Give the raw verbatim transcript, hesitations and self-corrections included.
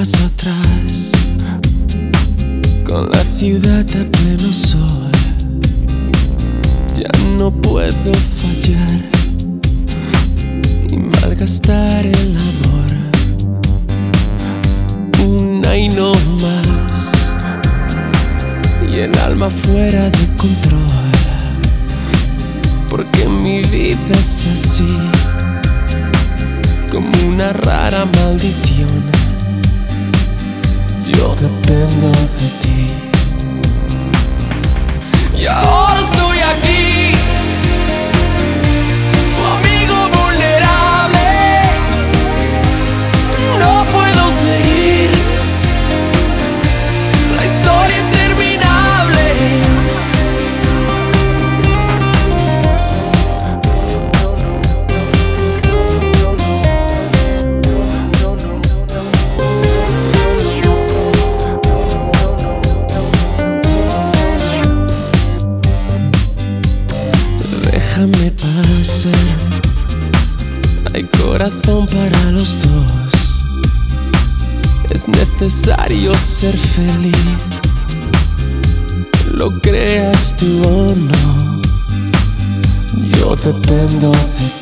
paso atrás, con la ciudad a pleno sol. Ya no puedo fallar y malgastar el amor. Una y no más, y el alma fuera de control, porque mi vida es así, como una rara maldición. Yo dependo de ti, y ahora estoy aquí, tu amigo vulnerable. No puedo seguir la historia interminable. Déjame pasar, hay corazón para los dos. Es necesario ser feliz, lo creas tú o no. Yo dependo de ti.